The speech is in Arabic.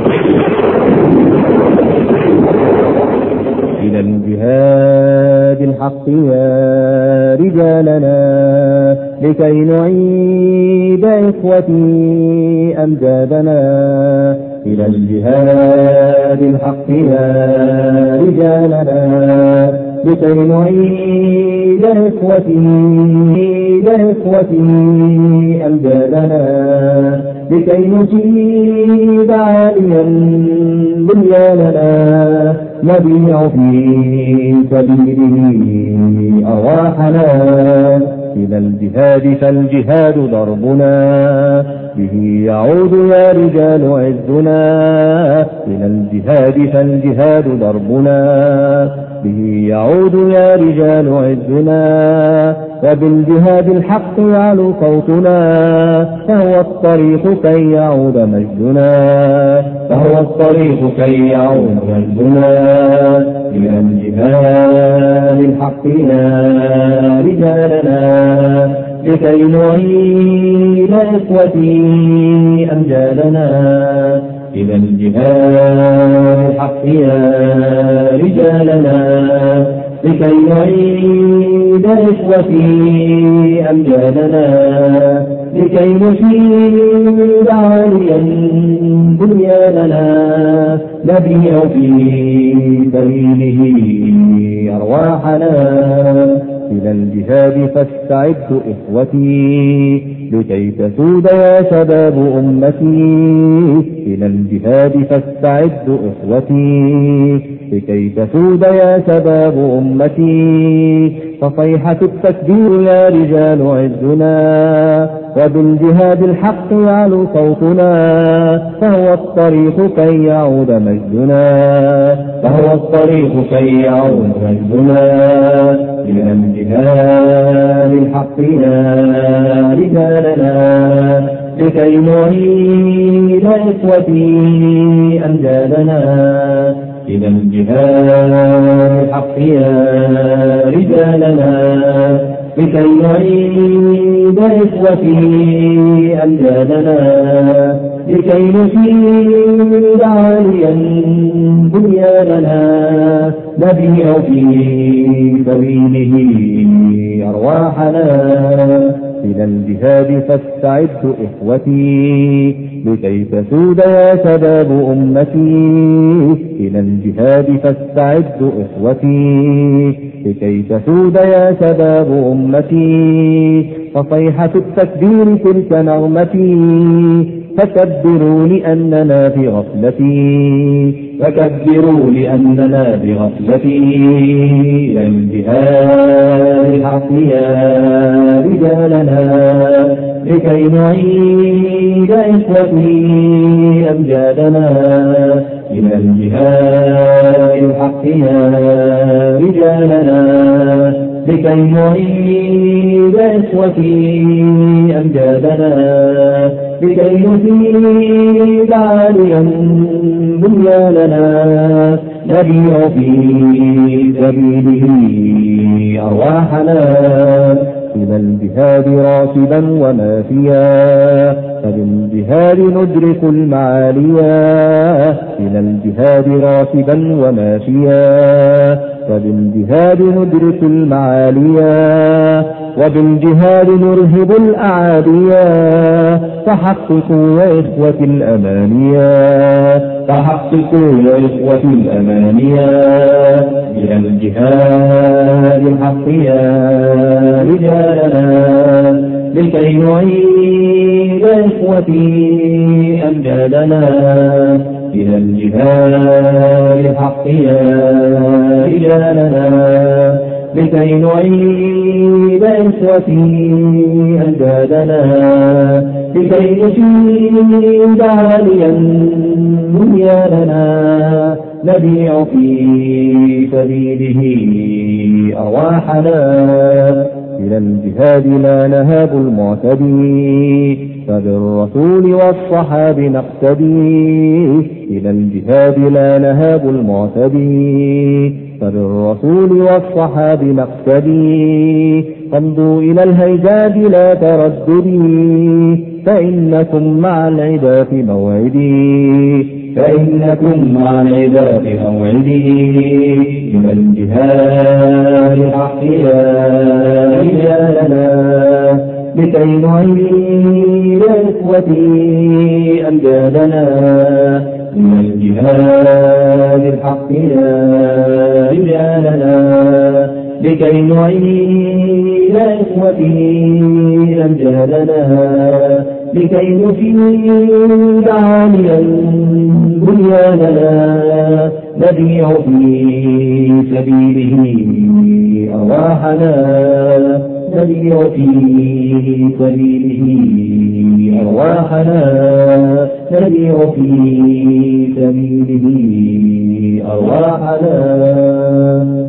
إلى الجهاد الحق يا رجالنا لكي نعيد إخوتي أمجادنا. إلى الجهاد الحق يا رجالنا لكي نعيد إخوتي أمجادنا. لكي نجيب عاليا بنياننا نبيع في سبيله أرواحنا. إلى الجهاد فالجهاد ضربنا به يعود يا رجال عزنا. إلى الجهاد فالجهاد ضربنا به يعود يا رجال عزنا. وبالجهاد الحق يعلو صوتنا فهو الطريق كي يعود مجدنا. فهو الطريق كي يعود مجدنا. إلى الجهاد الحق يا رجالنا لكي نعيد إخوتي أمجادنا. إلى الجهاد الحق يا رجالنا لكي نعيد إخوتي أمجادنا. لكي نشيد عاليا بنياننا نبيع في سبيله أرواحنا. إلى الجهاد فاستعدوا إخوتي لكي تسود يا شباب أمتي. إلى الجهاد فاستعدوا إخوتي لكي تسود يا شباب أمتي. فصيحة التكبير يا رجال عزنا وبالجهاد الحق يعلو صوتنا. فهو الطريق كي يعود مجدنا. فهو الطريق كي يعود مجدنا. إلى الجهاد الحق يا رجالنا لكي نعيد إخوتي أمجادنا. إلى الجهاد الحق يا رجالنا لكي نعيد إخوتي أمجادنا. لكي نشيد عاليا بنياننا نبيع في سبيله أرواحنا. إلى الجهاد فاستعدوا إخوتي لكي تسود يا شباب أمتي. إلى الجهاد فاستعدوا إخوتي لكي تسود يا شباب أمتي. فصيحة التكبير تلك نغمتي فكبروا لأننا بغفلتي. فكبروا لأننا بغفلتي. إلى الجهاد الحق يا رجالنا لكي نعيد إخوتي أمجادنا. إلى الجهاد الحق يا رجالنا لكي نعيد إخوتي أمجادنا. لكي نزيد عاليا بنياننا نبيع في سبيله أرواحنا. إلى الجهاد راشدا ومافيا فبالجهاد ندرك المعاليا. إلى الجهاد راشدا ومافيا فبالجهاد ندرك المعاليا. وبالجهاد نرهب الأعاديا. فحققوا يا إخوة الأمانيا. فحققوا يا إخوة الأمانيا. إلى الجهاد الحق يا رجالنا لكي نعيد إخوتي أمجادنا. إلى الجهاد الحق يا رجالنا لكي نعيد إخوتي أمجادنا. لكي نشيد عاليا بنياننا نبيع في سبيله أرواحنا. إلى الجهاد لا نهاب المعتدي فبالرسول والصحاب نقتدي. إلى الجهاد لا نهاب المعتدي فبالرسول والصحاب نقتدي. فامضوا إلى الهيجاد لا ترددي فإنكم مع العدا في موعدي إلى الجهاد الحق يا رجالنا لكي نعيد إخوتي أمجادنا إلى الجهاد الحق يا رجالنا لكي نعيد إخوتي أمجادنا لكي نفيد عاليا بنياننا نبيع في سبيله أرواحنا نبيع في سبيله أرواحنا نبيع في سبيله أرواحنا